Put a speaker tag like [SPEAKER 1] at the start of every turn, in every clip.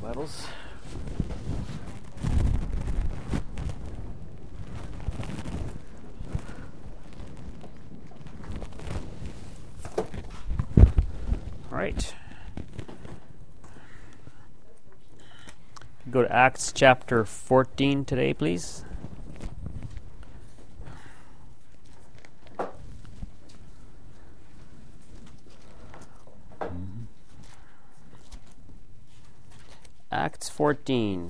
[SPEAKER 1] Bibles. All right. Go to Acts chapter 14 today, please. Acts 14.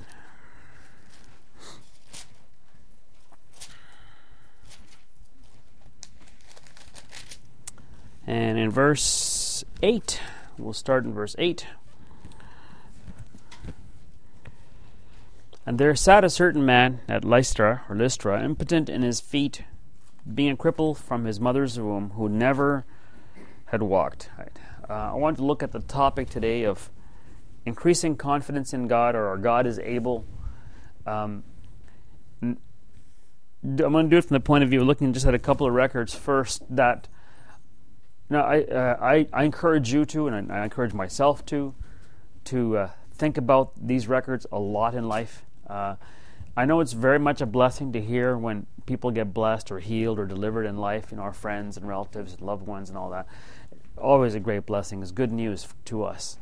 [SPEAKER 1] And in verse 8, we'll start in verse 8. And there sat a certain man at Lystra, impotent in his feet, being a cripple from his mother's womb, who never had walked. I want to look at the topic today of increasing confidence in God, or our God is able. I'm going to do it from the point of view of looking just at a couple of records first. That I encourage you to, and I encourage myself to think about these records a lot in life. I know it's very much a blessing to hear when people get blessed or healed or delivered in life. Our friends and relatives and loved ones and all that. Always a great blessing. It's good news to us.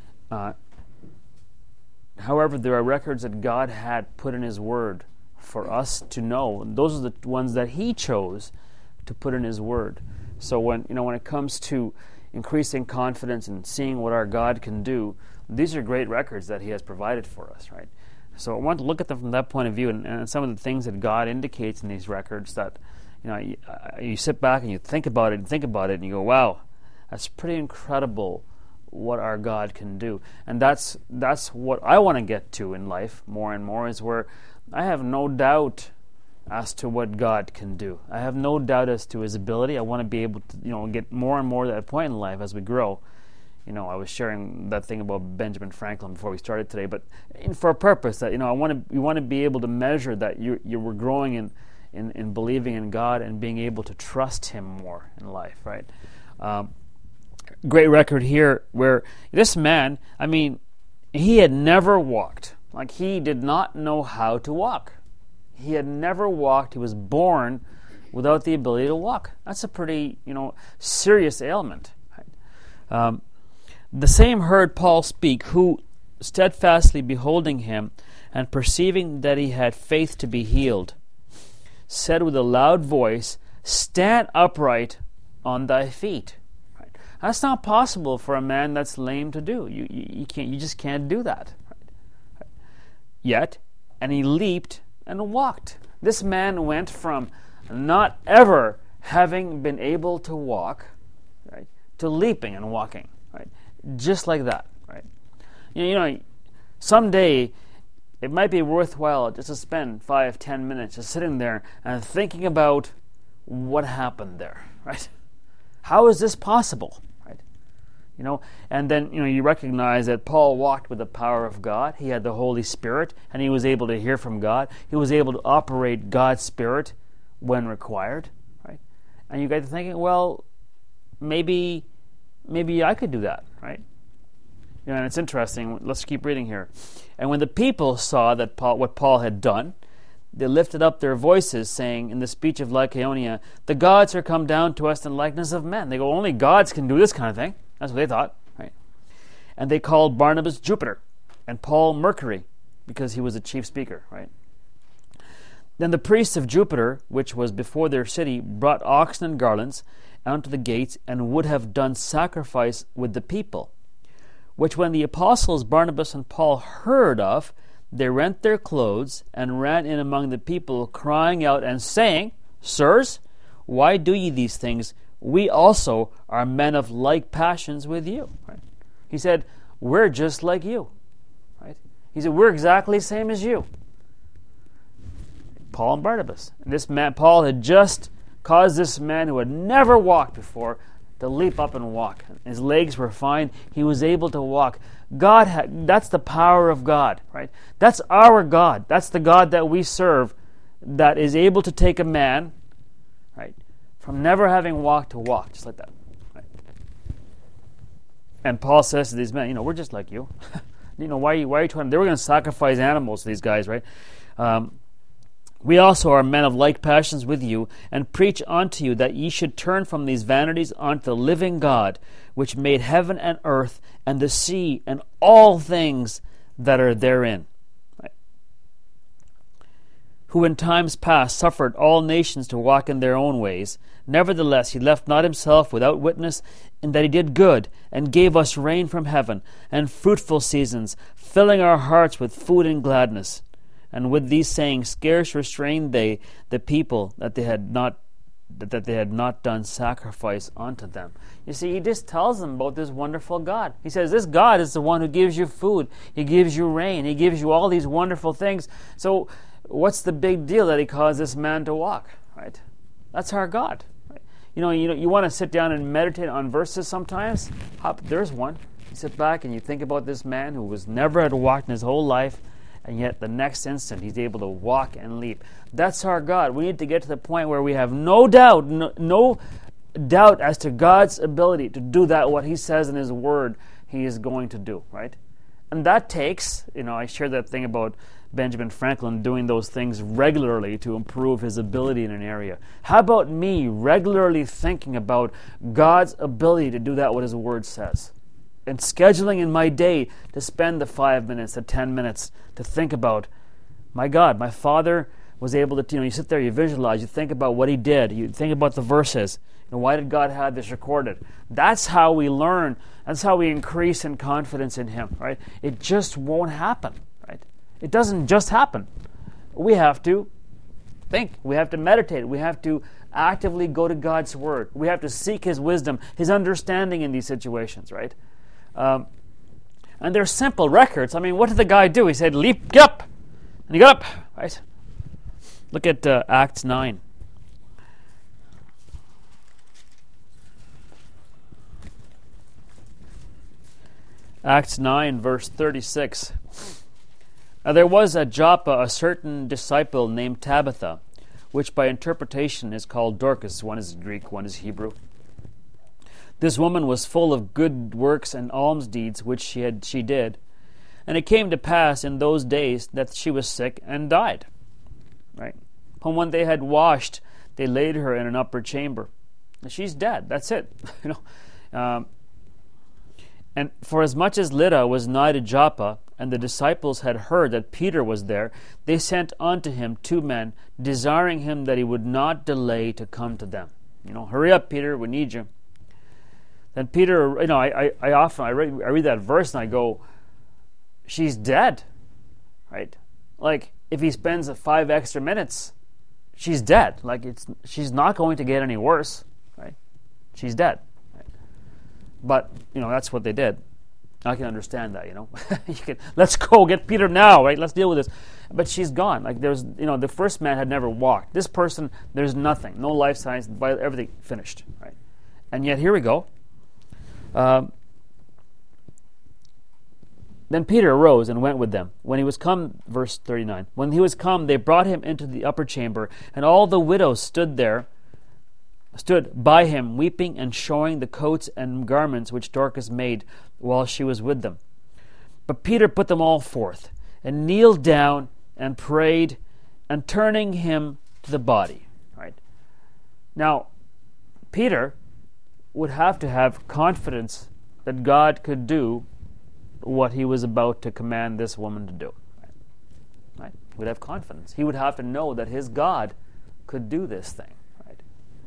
[SPEAKER 1] However, there are records that God had put in His Word for us to know. Those are the ones that He chose to put in His Word. So when it comes to increasing confidence and seeing what our God can do, these are great records that He has provided for us, right? So I want to look at them from that point of view, and some of the things that God indicates in these records that you sit back and you think about it, and you go, wow, that's pretty incredible what our God can do. And that's what I want to get to in life more and more, is where I have no doubt as to what God can do. I have no doubt as to His ability. I want to be able to get more and more to that point in life as we grow. I was sharing that thing about Benjamin Franklin before we started today, but for a purpose that we want to be able to measure that you were growing in believing in God and being able to trust Him more in life, right? Great record here where this man, he had never walked. Like, he did not know how to walk. He had never walked. He was born without the ability to walk. That's a pretty, serious ailment. Right? The same heard Paul speak, who, steadfastly beholding him and perceiving that he had faith to be healed, said with a loud voice, "Stand upright on thy feet." Right? That's not possible for a man that's lame to do. You can't. You just can't do that. Right? Yet, and he leaped and walked. This man went from not ever having been able to walk, right, to leaping and walking. Right? Just like that, right? Someday it might be worthwhile just to spend 5-10 minutes just sitting there and thinking about what happened there, right? How is this possible, right? And then you recognize that Paul walked with the power of God. He had the Holy Spirit, and he was able to hear from God. He was able to operate God's Spirit when required, right? And you get to thinking, well, maybe I could do that, right? And it's interesting. Let's keep reading here. And when the people saw that what Paul had done, they lifted up their voices, saying in the speech of Lycaonia, "The gods are come down to us in likeness of men." They go, only gods can do this kind of thing. That's what they thought, right? And they called Barnabas Jupiter and Paul Mercury, because he was the chief speaker, right? Then the priests of Jupiter, which was before their city, brought oxen and garlands unto the gates, and would have done sacrifice with the people. Which when the apostles Barnabas and Paul heard of, they rent their clothes, and ran in among the people, crying out and saying, "Sirs, why do ye these things? We also are men of like passions with you." Right? He said, we're just like you. Right? He said, we're exactly the same as you. Paul and Barnabas. And this man, Paul, had just caused this man who had never walked before to leap up and walk. His legs were fine. He was able to walk. That's the power of God, right? That's our God. That's the God that we serve, that is able to take a man, right, from never having walked to walk, just like that. Right? And Paul says to these men, we're just like you. Why are you trying? They were going to sacrifice animals to these guys, right? We also are men of like passions with you, and preach unto you that ye should turn from these vanities unto the living God, which made heaven and earth, and the sea, and all things that are therein. Right? Who in times past suffered all nations to walk in their own ways. Nevertheless, he left not himself without witness, in that he did good, and gave us rain from heaven, and fruitful seasons, filling our hearts with food and gladness. And with these sayings scarce restrained they the people that they had not done sacrifice unto them. You see, he just tells them about this wonderful God. He says, this God is the one who gives you food. He gives you rain. He gives you all these wonderful things. So what's the big deal that he caused this man to walk? Right? That's our God. Right? You want to sit down and meditate on verses sometimes? There's one. You sit back and you think about this man who was never had walked in his whole life, and yet the next instant he's able to walk and leap. That's our God. We need to get to the point where we have no doubt as to God's ability to do that, what he says in his word he is going to do, right? And that takes, I shared that thing about Benjamin Franklin doing those things regularly to improve his ability in an area. How about me regularly thinking about God's ability to do that, what his word says? And scheduling in my day to spend the 5 minutes, the 10 minutes to think about, my God, my Father was able to, you sit there, you visualize, you think about what he did, you think about the verses, why did God have this recorded? That's how we learn, that's how we increase in confidence in him, right? It just won't happen, right? It doesn't just happen. We have to think, we have to meditate, we have to actively go to God's word, we have to seek his wisdom, his understanding in these situations, right? And they're simple records. What did the guy do? He said, get up. And he got up, right? Look at Acts 9. Acts 9, verse 36. Now there was at Joppa a certain disciple named Tabitha, which by interpretation is called Dorcas. One is Greek, one is Hebrew. This woman was full of good works and alms deeds which she did. And it came to pass in those days that she was sick and died. Right? And when they had washed, they laid her in an upper chamber. And she's dead. That's it. And for as much as Lydda was nigh to Joppa, and the disciples had heard that Peter was there, they sent unto him 2 men, desiring him that he would not delay to come to them. Hurry up, Peter, we need you. Then Peter, I read that verse and I go, she's dead, right? Like, if he spends 5 extra minutes, she's dead. Like, she's not going to get any worse, right? She's dead. Right? But, that's what they did. I can understand that, let's go, get Peter now, right? Let's deal with this. But she's gone. Like, there's, the first man had never walked. This person, there's nothing. No life signs, everything finished, right? And yet, here we go. Then Peter arose and went with them. When he was come, verse 39, when he was come, they brought him into the upper chamber, and all the widows stood by him, weeping and showing the coats and garments which Dorcas made while she was with them. But Peter put them all forth, and kneeled down and prayed, and turning him to the body. Right? Now, Peter would have to have confidence that God could do what he was about to command this woman to do. Right? He would have confidence. He would have to know that his God could do this thing. Right?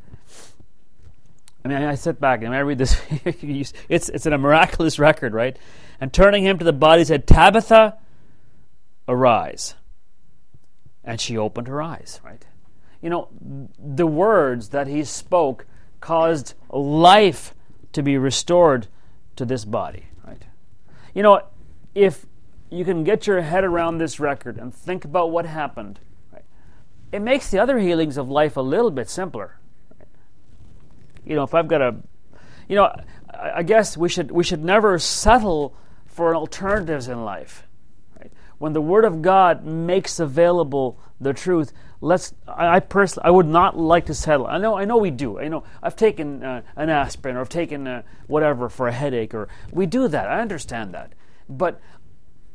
[SPEAKER 1] I sit back and I read this. It's a miraculous record, right? And turning him to the body, said, Tabitha, arise. And she opened her eyes. Right? The words that he spoke caused life to be restored to this body, right? If you can get your head around this record and think about what happened, right, it makes the other healings of life a little bit simpler. Right? If I've got I guess we should never settle for alternatives in life. Right? When the Word of God makes available the truth, I personally, I would not like to settle. I know we do. I've taken an aspirin, or I've taken whatever for a headache, or we do that. I understand that. But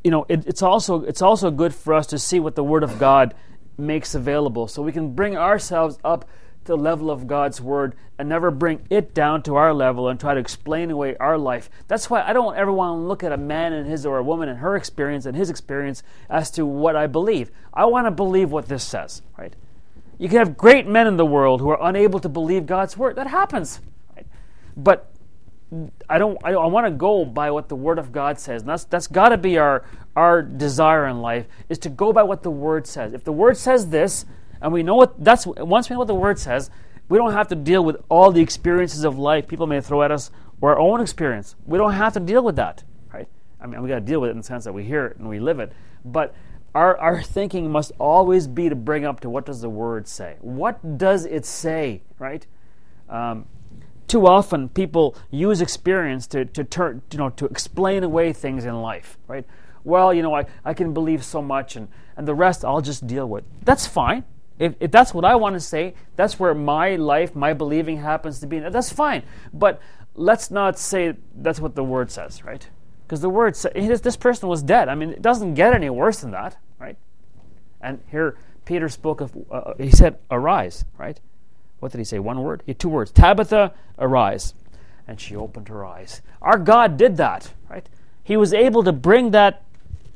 [SPEAKER 1] it's also good for us to see what the Word of God makes available, so we can bring ourselves up to the level of God's Word and never bring it down to our level and try to explain away our life. That's why I don't ever want to look at a man and his, or a woman and her experience and his experience as to what I believe. I want to believe what this says, right? You can have great men in the world who are unable to believe God's Word. That happens, right? But I want to go by what the Word of God says. And that's got to be our desire in life, is to go by what the Word says. If the Word says this, and we know once we know what the Word says, we don't have to deal with all the experiences of life people may throw at us, or our own experience. We don't have to deal with that, right? I mean, we got to deal with it in the sense that we hear it and we live it. But our thinking must always be to bring up to, what does the Word say? What does it say, right? Too often people use experience to explain away things in life, right? Well, I can believe so much, and the rest I'll just deal with. That's fine. If that's what I want to say, that's where my life, my believing happens to be. That's fine. But let's not say that's what the Word says, right? Because the Word says this person was dead. I mean, it doesn't get any worse than that, right? And here Peter spoke of, he said, arise, right? What did he say? One word? Two words. Tabitha, arise. And she opened her eyes. Our God did that, right? He was able to bring that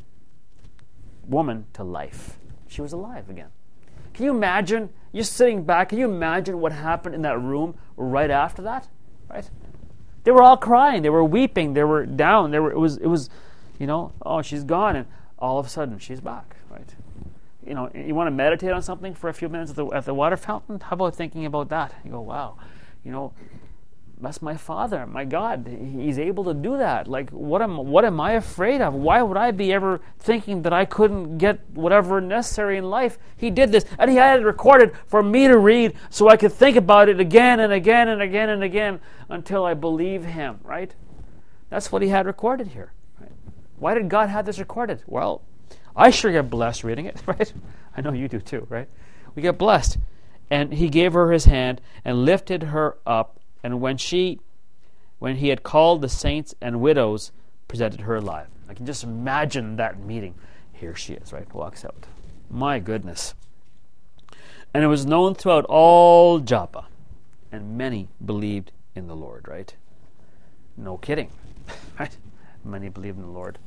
[SPEAKER 1] woman to life. She was alive again. Can you imagine? You're sitting back. Can you imagine what happened in that room right after that? Right? They were all crying. They were weeping. They were down. It was. Oh, she's gone, and all of a sudden she's back. Right? You want to meditate on something for a few minutes at the water fountain? How about thinking about that? You go, wow, that's my Father, my God. He's able to do that. Like, what am I afraid of? Why would I be ever thinking that I couldn't get whatever necessary in life? He did this, and He had it recorded for me to read, so I could think about it again and again and again and again until I believe Him, right? That's what He had recorded here. Right? Why did God have this recorded? Well, I sure get blessed reading it, right? I know you do too, right? We get blessed. And He gave her His hand and lifted her up, and when He had called the saints and widows, presented her alive. I can just imagine that meeting. Here she is, right? Walks out. My goodness. And it was known throughout all Joppa, and many believed in the Lord, right? No kidding, right? Many believed in the Lord.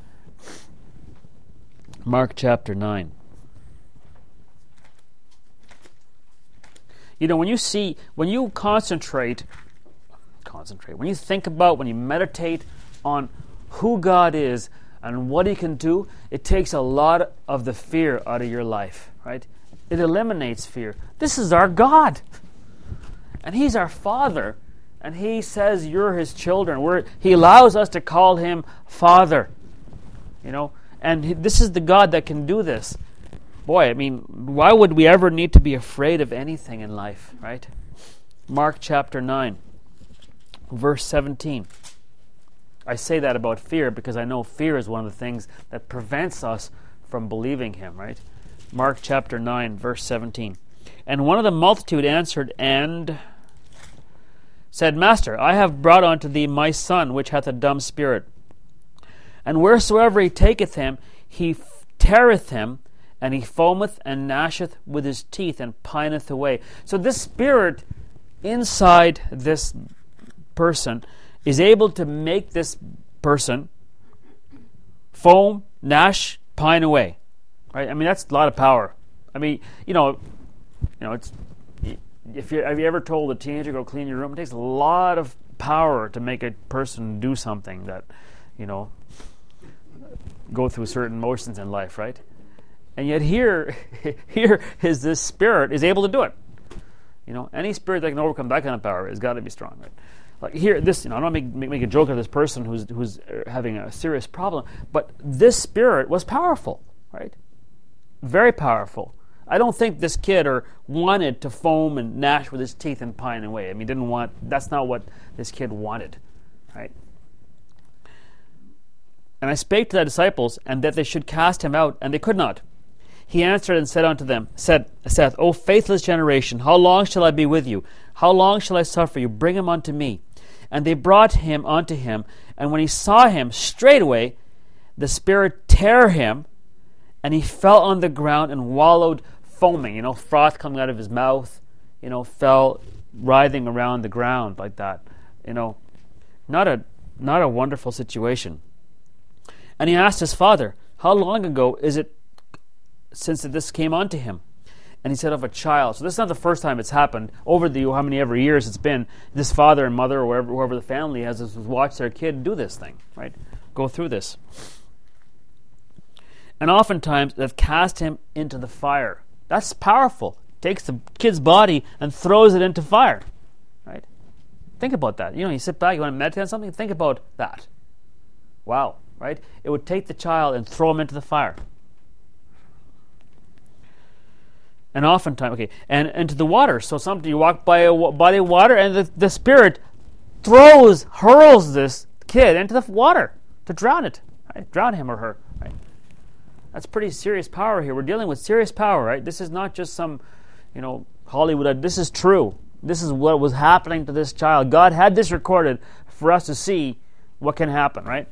[SPEAKER 1] Mark chapter 9. When you concentrate, when you think about, when you meditate on who God is and what He can do, it takes a lot of the fear out of your life, right? It eliminates fear. This is our God. And He's our Father. And He says you're His children. He allows us to call Him Father. And this is the God that can do this. Boy, I mean, why would we ever need to be afraid of anything in life, right? Mark chapter 9, verse 17. I say that about fear because I know fear is one of the things that prevents us from believing Him, right? Mark chapter 9, verse 17. And one of the multitude answered and said, Master, I have brought unto thee my son, which hath a dumb spirit. And wheresoever he taketh him, he teareth him, and he foameth and gnasheth with his teeth, and pineth away. So this spirit inside this person is able to make this person foam, gnash, pine away. Right? I mean, that's a lot of power. I mean, it's have you ever told a teenager go clean your room? It takes a lot of power to make a person do something that, go through certain motions in life, right? And yet here is this spirit is able to do it. Any spirit that can overcome that kind of power has got to be strong, right? Like here, I don't make a joke of this person who's having a serious problem, but this spirit was powerful, right? Very powerful. I don't think this kid wanted to foam and gnash with his teeth and pine away. I mean, that's not what this kid wanted, right? And I spake to thy disciples, and that they should cast him out, and they could not. He answered and said unto them, saith, O faithless generation, how long shall I be with you? How long shall I suffer you? Bring him unto me. And they brought him unto him, and when he saw him, straightway the spirit tear him, and he fell on the ground and wallowed, foaming, froth coming out of his mouth, fell writhing around the ground like that. Not a wonderful situation. And he asked his father, how long ago is it since this came onto him? And he said, of a child. So this is not the first time it's happened. Over the how many ever years it's been, this father and mother or whoever the family has watched their kid do this thing, right? Go through this. And oftentimes they've cast him into the fire. That's powerful. Takes the kid's body and throws it into fire, right? Think about that. You sit back, you want to meditate on something, think about that. Wow, right? It would take the child and throw him into the fire. And oftentimes, and into the water. So sometimes you walk by a body of water, and the spirit hurls this kid into the water to drown it, right? Drown him or her, right? That's pretty serious power here. We're dealing with serious power, right? This is not just some, Hollywood. This is true. This is what was happening to this child. God had this recorded for us to see what can happen, right?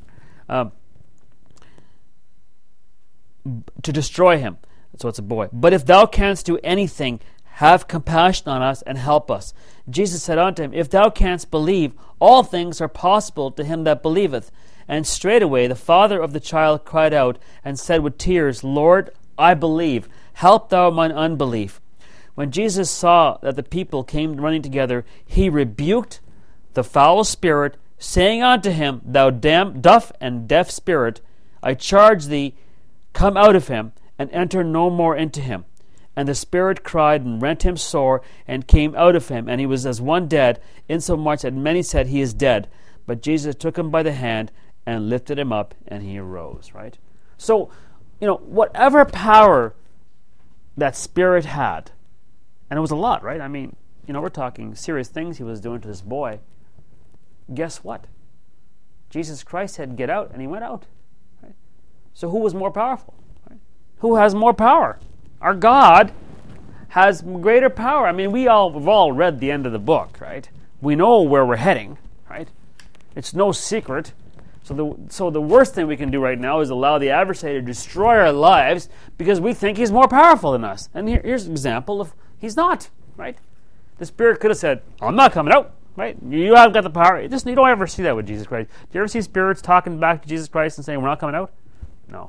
[SPEAKER 1] To destroy him. So it's a boy. But if thou canst do anything, have compassion on us and help us. Jesus said unto him, if thou canst believe, all things are possible to him that believeth. And straightway the father of the child cried out and said with tears, Lord, I believe. Help thou mine unbelief. When Jesus saw that the people came running together, he rebuked the foul spirit, saying unto him, Thou deaf and deaf spirit, I charge thee, come out of him, and enter no more into him. And the spirit cried and rent him sore, and came out of him, and he was as one dead, insomuch that many said, He is dead. But Jesus took him by the hand, and lifted him up, and he arose, right? So, whatever power that spirit had, and it was a lot, right? I mean, we're talking serious things he was doing to this boy. Guess what? Jesus Christ said, get out, and he went out, right? So who was more powerful? Who has more power? Our God has greater power. I mean, we've all read the end of the book, right? We know where we're heading, right? It's no secret. So the worst thing we can do right now is allow the adversary to destroy our lives because we think he's more powerful than us. And here's an example of he's not, right? The Spirit could have said, I'm not coming out, right? You haven't got the power. You don't ever see that with Jesus Christ. Do you ever see spirits talking back to Jesus Christ and saying, we're not coming out? No.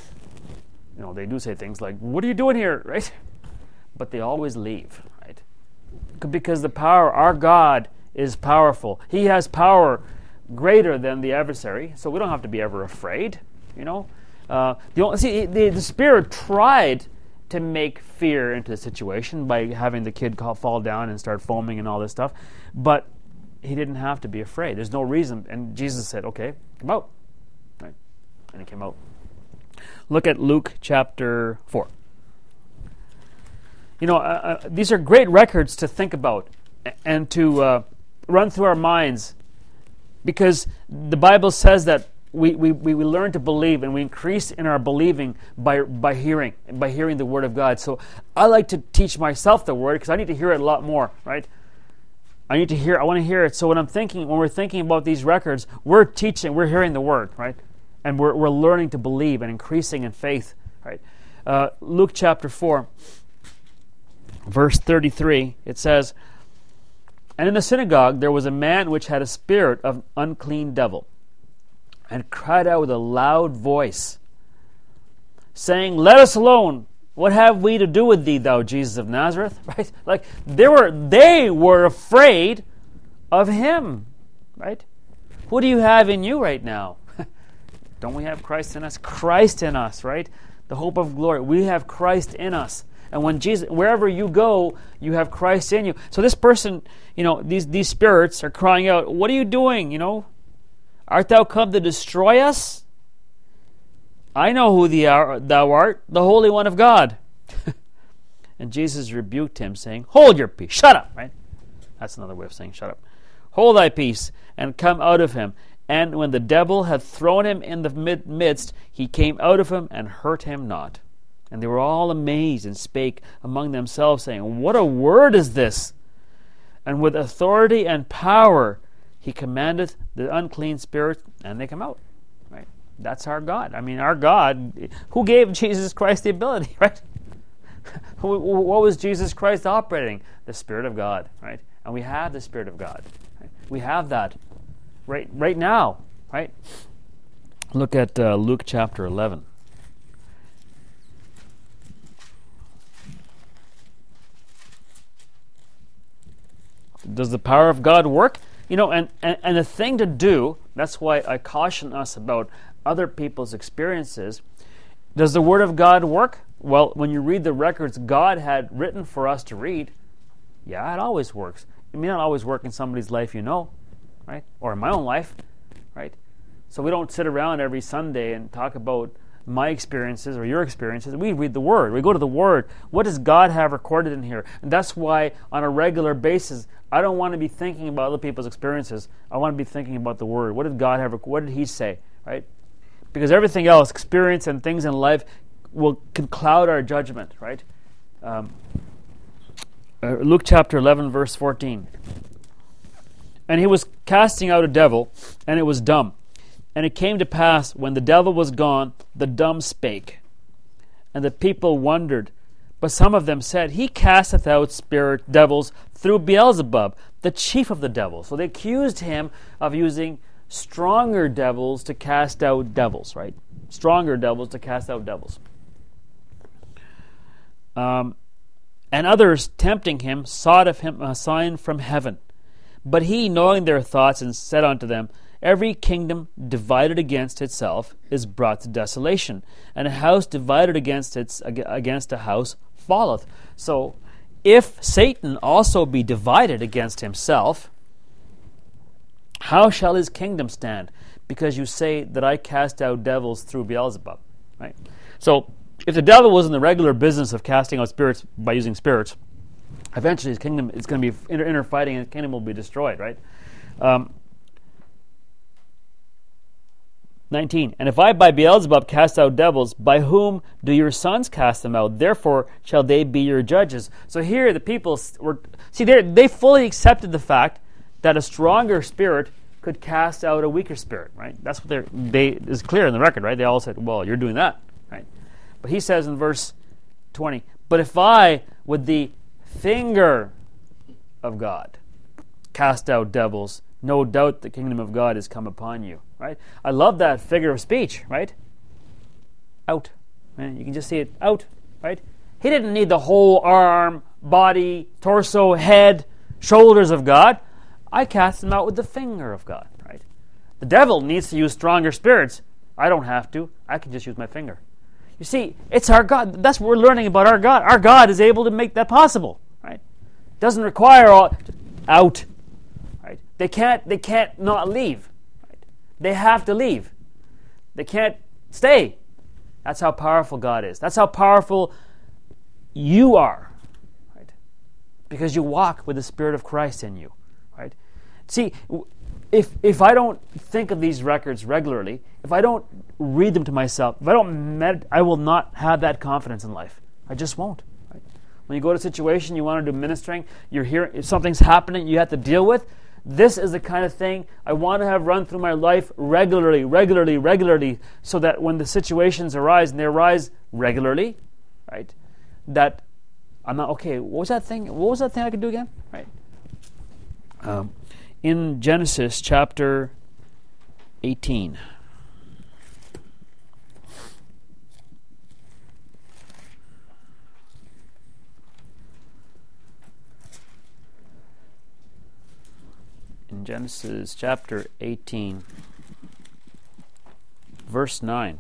[SPEAKER 1] They do say things like, what are you doing here, right? But they always leave, right? Because the power, our God is powerful. He has power greater than the adversary, so we don't have to be ever afraid, The Spirit tried to make fear into the situation by having the kid fall down and start foaming and all this stuff, but he didn't have to be afraid. There's no reason. And Jesus said, okay, come out. Right? And he came out. Look at Luke chapter 4. These are great records to think about and to run through our minds, because the Bible says that we learn to believe, and we increase in our believing by hearing the Word of God. So I like to teach myself the Word because I need to hear it a lot more, right? I want to hear it. So when we're thinking about these records, we're hearing the Word, right? And we're learning to believe and increasing in faith, right? Luke chapter 4, verse 33, it says, And in the synagogue there was a man which had a spirit of unclean devil, and cried out with a loud voice, saying, Let us alone. What have we to do with thee, thou Jesus of Nazareth? Right? Like they were afraid of him, right? Who do you have in you right now? Don't we have Christ in us? Christ in us, right? The hope of glory. We have Christ in us. And when Jesus, wherever you go, you have Christ in you. So this person, these spirits are crying out, what are you doing? Art thou come to destroy us? I know who thou art, the Holy One of God. And Jesus rebuked him, saying, Hold your peace. Shut up, right? That's another way of saying shut up. Hold thy peace, and come out of him. And when the devil had thrown him in the midst, he came out of him and hurt him not. And they were all amazed and spake among themselves, saying, What a word is this! And with authority and power he commandeth the unclean spirits, and they come out. Right? That's our God. I mean, our God, who gave Jesus Christ the ability, right? What was Jesus Christ operating? The Spirit of God, right? And we have the Spirit of God. Right? We have that right now, right? Look at Luke chapter 11. Does the power of God work? You know, and the thing to do, that's why I caution us about other people's experiences. Does the Word of God work? Well, when you read the records God had written for us to read, yeah, it always works. It may not always work in somebody's life, you know, right? Or in my own life, right? So we don't sit around every Sunday and talk about my experiences or your experiences. We read the Word. We go to the Word. What does God have recorded in here? And that's why on a regular basis, I don't want to be thinking about other people's experiences. I want to be thinking about the Word. What did God have? What did He say? Right? Because everything else, experience and things in life, can cloud our judgment. Right? Luke chapter 11, verse 14. And he was casting out a devil, and it was dumb. And it came to pass, when the devil was gone, the dumb spake. And the people wondered. But some of them said, He casteth out devils through Beelzebub, the chief of the devils. So they accused him of using stronger devils to cast out devils, right? Stronger devils to cast out devils. And others, tempting him, sought of him a sign from heaven. But he, knowing their thoughts, and said unto them, Every kingdom divided against itself is brought to desolation, and a house divided against a house falleth. So, if Satan also be divided against himself, how shall his kingdom stand? Because you say that I cast out devils through Beelzebub. Right? So, if the devil was in the regular business of casting out spirits by using spirits, eventually his kingdom is going to be inner fighting, and his kingdom will be destroyed. Right? 19. And if I by Beelzebub cast out devils, by whom do your sons cast them out? Therefore shall they be your judges. So here the people they fully accepted the fact that a stronger spirit could cast out a weaker spirit, right? That's what is clear in the record, right? They all said, well, you're doing that, right? But he says in verse 20, but if I with the finger of God cast out devils, no doubt the kingdom of God is come upon you. Right? I love that figure of speech, right? Out. Man, you can just see it out, right? He didn't need the whole arm, body, torso, head, shoulders of God. I cast him out with the finger of God, right? The devil needs to use stronger spirits. I don't have to. I can just use my finger. You see, it's our God. That's what we're learning about our God. Our God is able to make that possible, right? Doesn't require out. They can't not leave. Right? They have to leave. They can't stay. That's how powerful God is. That's how powerful you are. Right? Because you walk with the Spirit of Christ in you. Right? See, if I don't think of these records regularly, if I don't read them to myself, if I don't I will not have that confidence in life. I just won't. Right? When you go to a situation, you want to do ministering, you're here, if something's happening you have to deal with, this is the kind of thing I want to have run through my life regularly, so that when the situations arise, and they arise regularly, right, that I'm not, okay, what was that thing I could do again? Right. In Genesis chapter 18. In Genesis chapter 18, verse 9.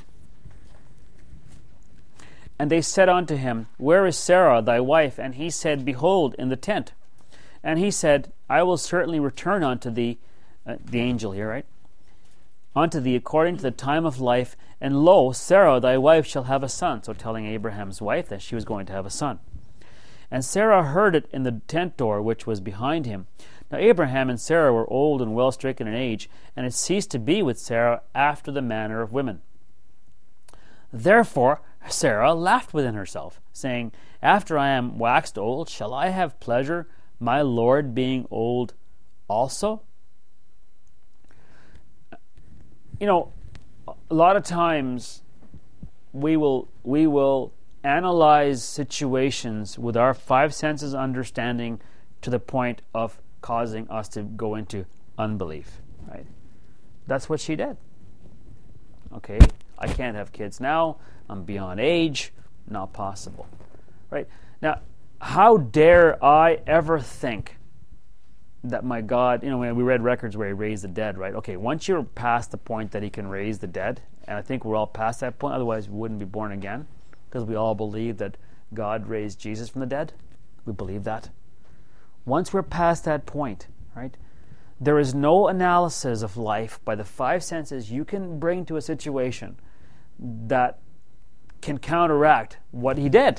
[SPEAKER 1] And they said unto him, Where is Sarah thy wife? And he said, Behold, in the tent. And he said, I will certainly return unto thee, the angel here, right? Unto thee according to the time of life, and lo, Sarah thy wife shall have a son. So telling Abraham's wife that she was going to have a son. And Sarah heard it in the tent door which was behind him. Now Abraham and Sarah were old and well stricken in age, and had ceased to be with Sarah after the manner of women. Therefore Sarah laughed within herself, saying, After I am waxed old, shall I have pleasure, my Lord being old also? You know, a lot of times we will analyze situations with our five senses understanding to the point of causing us to go into unbelief, right? That's what she did. Okay, I can't have kids now. I'm beyond age. Not possible, right? Now, how dare I ever think that my God, when we read records where he raised the dead, right? Okay, once you're past the point that he can raise the dead, and I think we're all past that point, otherwise we wouldn't be born again, because we all believe that God raised Jesus from the dead. We believe that. Once we're past that point, right, there is no analysis of life by the five senses you can bring to a situation that can counteract what he did.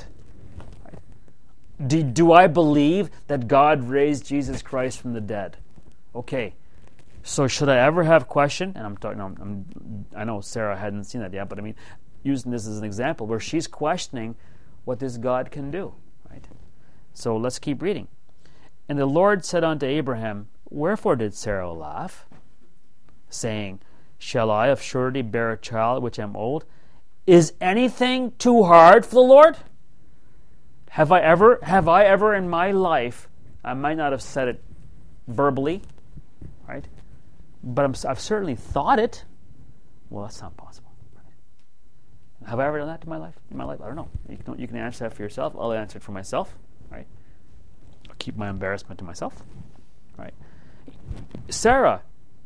[SPEAKER 1] Do I believe that God raised Jesus Christ from the dead? Okay, so should I ever have question? And I'm talking. I know Sarah hadn't seen that yet, but I mean, using this as an example where she's questioning what this God can do. Right. So let's keep reading. And the Lord said unto Abraham, Wherefore did Sarah laugh, saying, Shall I of surety bear a child which am old? Is anything too hard for the Lord? Have I ever in my life, I might not have said it verbally, right? But I've certainly thought it. Well, that's not possible. Right? Have I ever done that in my life? I don't know. You can answer that for yourself. I'll answer it for myself. Right? I'll keep my embarrassment to myself. Right? Sarah,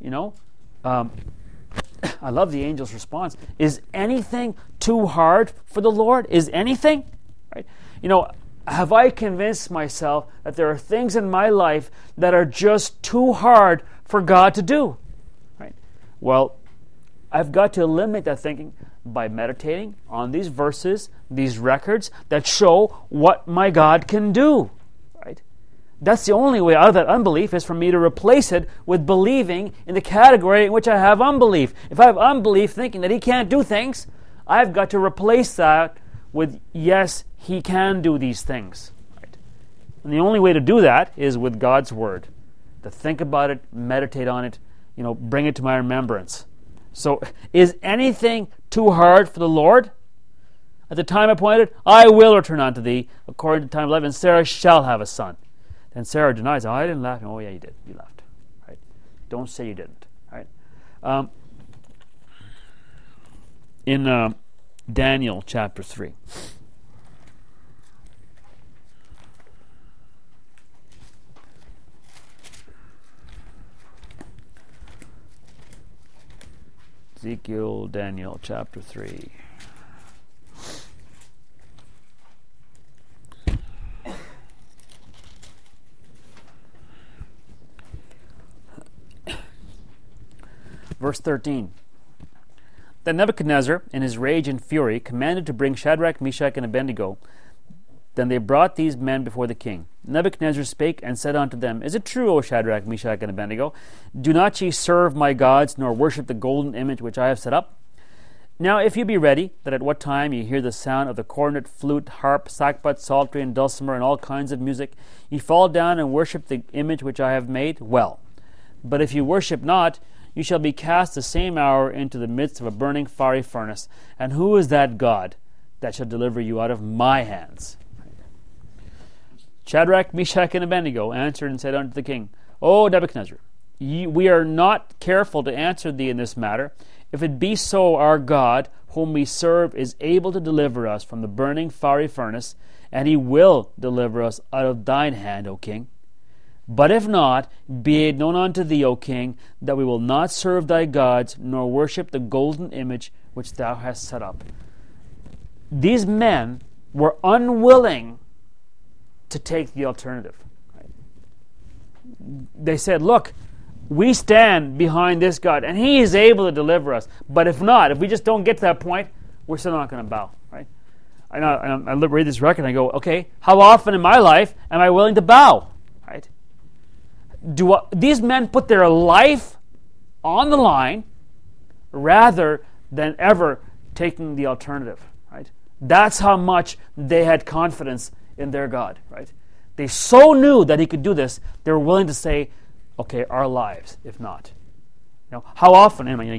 [SPEAKER 1] I love the angel's response. Is anything too hard for the Lord? Is anything? Right? Have I convinced myself that there are things in my life that are just too hard for God to do? Right? Well, I've got to eliminate that thinking by meditating on these verses, these records that show what my God can do. Right? That's the only way out of that unbelief, is for me to replace it with believing in the category in which I have unbelief. If I have unbelief thinking that he can't do things, I've got to replace that with, yes, he can do these things. Right? And the only way to do that is with God's Word. To think about it, meditate on it, bring it to my remembrance. So, is anything too hard for the Lord? At the time appointed, I will return unto thee. According to time 11, Sarah shall have a son. Then Sarah denies, I didn't laugh. Oh, yeah, you did. You laughed. Right? Don't say you didn't. Right? In Daniel chapter 3. Ezekiel, Daniel chapter 3. Verse 13. Then Nebuchadnezzar, in his rage and fury, commanded to bring Shadrach, Meshach, and Abednego. Then they brought these men before the king. Nebuchadnezzar spake and said unto them, Is it true, O Shadrach, Meshach, and Abednego? Do not ye serve my gods, nor worship the golden image which I have set up? Now if you be ready, that at what time ye hear the sound of the cornet, flute, harp, sackbut, psaltery, and dulcimer, and all kinds of music, ye fall down and worship the image which I have made, well. But if you worship not, you shall be cast the same hour into the midst of a burning fiery furnace. And who is that God that shall deliver you out of my hands? Shadrach, Meshach, and Abednego answered and said unto the king, O Nebuchadnezzar, we are not careful to answer thee in this matter. If it be so, our God, whom we serve, is able to deliver us from the burning fiery furnace, and he will deliver us out of thine hand, O king. But if not, be it known unto thee, O king, that we will not serve thy gods, nor worship the golden image which thou hast set up. These men were unwilling to take the alternative. Right? They said, look, we stand behind this God, and he is able to deliver us. But if not, if we just don't get to that point, we're still not going to bow. Right? I read this record and I go, okay, how often in my life am I willing to bow? Right? These men put their life on the line rather than ever taking the alternative. Right? That's how much they had confidence in their God. Right? They so knew that he could do this, they were willing to say, okay, our lives, if not. How often, and again,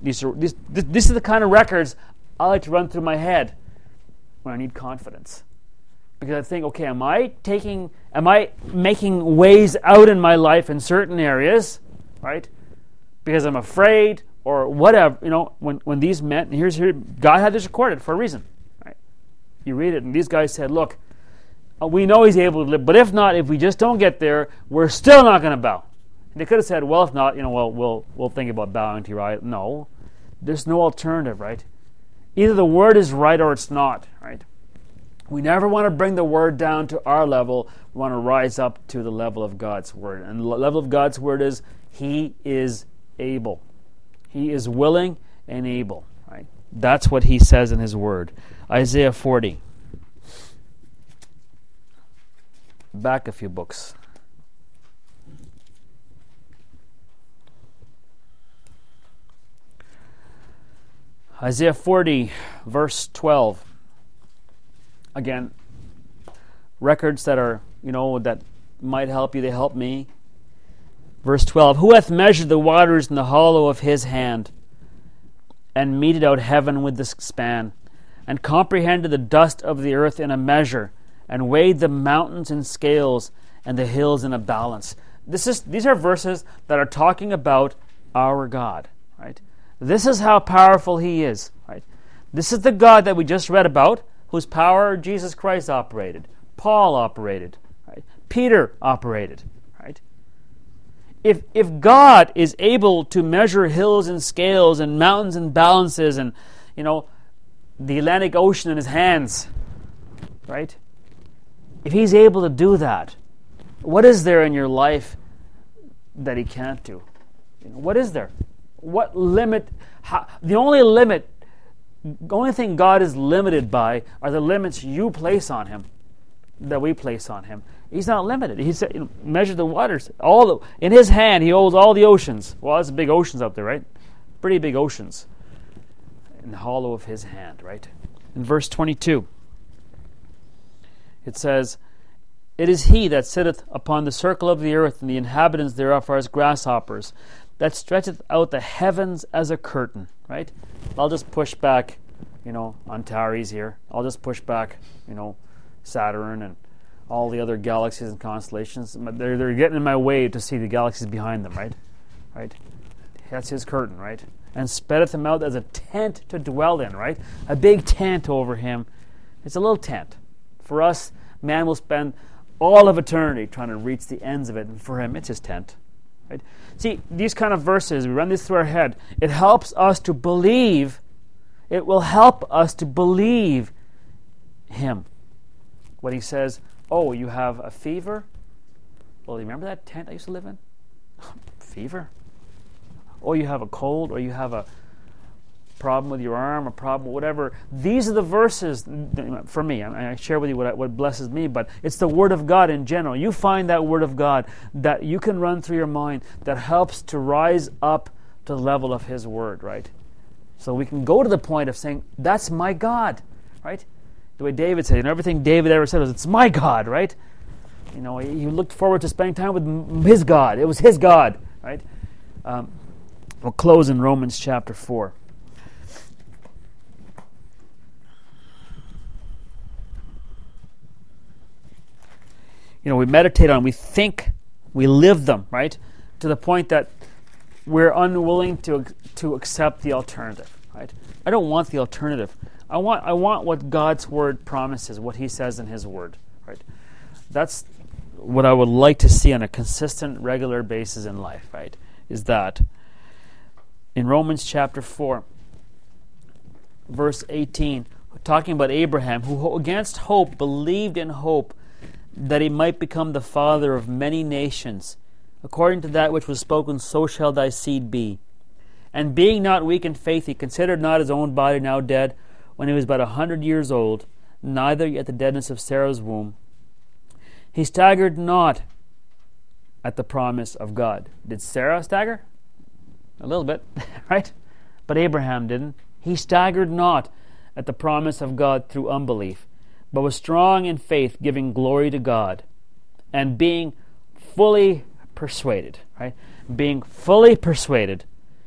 [SPEAKER 1] This is the kind of records I like to run through my head when I need confidence. Because I think, okay, am I making ways out in my life in certain areas, right? Because I'm afraid or whatever, when these men, God had this recorded for a reason, right? You read it, and these guys said, look, we know he's able to live, but if not, if we just don't get there, we're still not going to bow. And they could have said, well, if not, we'll think about bowing to you, right? No, there's no alternative, right? Either the word is right or it's not, right? We never want to bring the word down to our level. We want to rise up to the level of God's word. And the level of God's word is he is able. He is willing and able, right? That's what he says in his word. Isaiah 40. Back a few books. Isaiah 40, verse 12. Again, records that are, that might help you, they help me. Verse 12, who hath measured the waters in the hollow of his hand, and meted out heaven with the span, and comprehended the dust of the earth in a measure, and weighed the mountains in scales, and the hills in a balance. These are verses that are talking about our God, right? This is how powerful he is, right? This is the God that we just read about, whose power Jesus Christ operated, Paul operated, right? Peter operated, right? If God is able to measure hills and scales and mountains and balances and, the Atlantic Ocean in his hands, right? If he's able to do that, what is there in your life that he can't do? What is there? What limit? The only thing God is limited by are the limits you place on him, that we place on him. He's not limited. He said, measure the waters. In his hand, he holds all the oceans. Well, that's big oceans up there, right? Pretty big oceans. In the hollow of his hand, right? In verse 22, it says, it is he that sitteth upon the circle of the earth, and the inhabitants thereof are as grasshoppers, that stretcheth out the heavens as a curtain, right? I'll just push back, Antares here. I'll just push back, Saturn and all the other galaxies and constellations. They're getting in my way to see the galaxies behind them, right? Right? That's his curtain, right? And spreadeth him out as a tent to dwell in, right? A big tent over him. It's a little tent. For us, man will spend all of eternity trying to reach the ends of it, and for him, it's his tent. Right? See, these kind of verses, we run this through our head. It helps us to believe. It will help us to believe him. When he says, oh, you have a fever? Well, you remember that tent I used to live in? Fever? Or you have a cold, or you have a problem with your arm, a problem, whatever. These are the verses, for me, I share with you what blesses me, but it's the Word of God in general. You find that Word of God that you can run through your mind that helps to rise up to the level of His Word, right? So we can go to the point of saying, that's my God, right? The way David said, everything David ever said was, it's my God, right? He looked forward to spending time with his God. It was his God, right? We'll close in Romans chapter 4. We meditate on them, we think, we live them, right? To the point that we're unwilling to accept the alternative, right? I don't want the alternative. I want what God's Word promises, what He says in His Word, right? That's what I would like to see on a consistent, regular basis in life, right? Is that in Romans chapter 4, verse 18, talking about Abraham, who against hope believed in hope that he might become the father of many nations. According to that which was spoken, so shall thy seed be. And being not weak in faith, he considered not his own body now dead, when he was about 100 years old, neither yet the deadness of Sarah's womb. He staggered not at the promise of God. Did Sarah stagger? A little bit, right? But Abraham didn't. He staggered not at the promise of God through unbelief, but was strong in faith, giving glory to God, and being fully persuaded, right? Being fully persuaded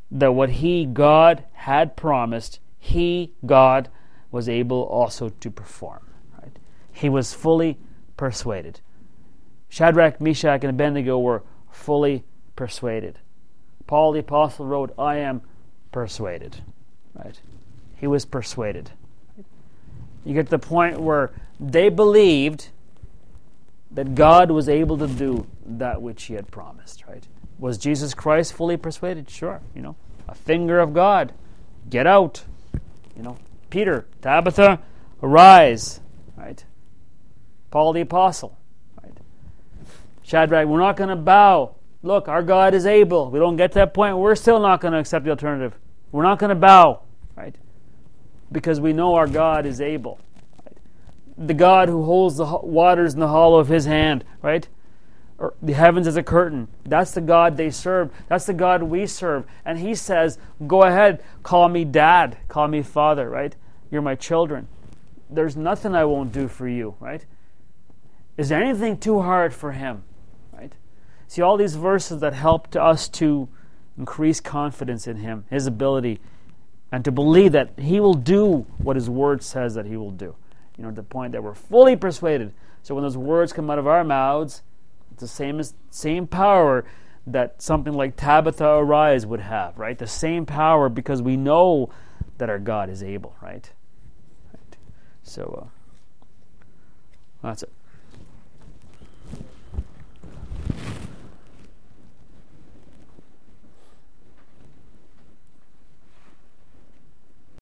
[SPEAKER 1] that what God had promised, God, was able also to perform. Right? He was fully persuaded. Shadrach, Meshach, and Abednego were fully persuaded. Paul the Apostle wrote, I am persuaded. Right? He was persuaded. You get to the point where they believed that God was able to do that which He had promised. Right? Was Jesus Christ fully persuaded? Sure. A finger of God. Get out. Peter, Tabitha, arise. Right? Paul the Apostle. Right? Shadrach, we're not going to bow. Look, our God is able. We don't get to that point. We're still not going to accept the alternative. We're not going to bow. Right? Because we know our God is able. Right? The God who holds the waters in the hollow of His hand. Right? Or the heavens as a curtain. That's the God they serve. That's the God we serve. And He says, go ahead, call me Dad, call me Father, right? You're my children. There's nothing I won't do for you, right? Is there anything too hard for Him, right? See, all these verses that help us to increase confidence in Him, His ability, and to believe that He will do what His Word says that He will do. To the point that we're fully persuaded. So when those words come out of our mouths, it's the same power that something like Tabitha arise would have, right? The same power, because we know that our God is able, right? So that's it.